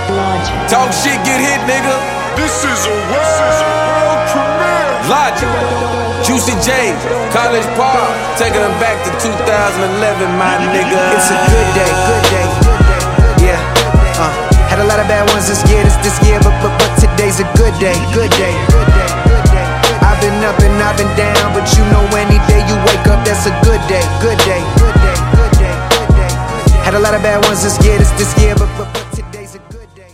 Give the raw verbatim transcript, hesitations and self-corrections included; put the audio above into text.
Logic. Talk shit, get hit, nigga. This is a world premiere. Logic. Juicy J, College Park, taking them back to two thousand eleven, my nigga. It's a good day, good day, yeah. Uh, had a lot of bad ones this year, this this year, but but but today's a good day, good day. I've been up and I've been down, but you know any day